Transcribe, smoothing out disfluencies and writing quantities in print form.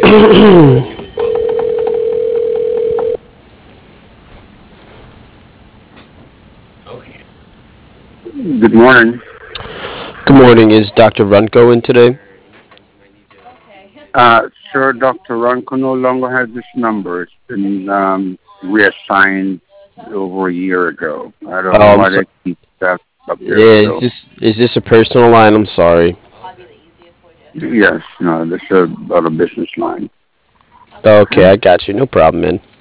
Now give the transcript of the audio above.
Good morning. Good morning. Is Dr. Runko in today? Sir, Dr. Ronco no longer has this number. It's been reassigned over a year ago. I don't know Oh, I'm why so. they keep that up there Yeah, still. is this a personal line? I'm sorry. Yes, no, this is about a business line. Okay, I got you. No problem, man.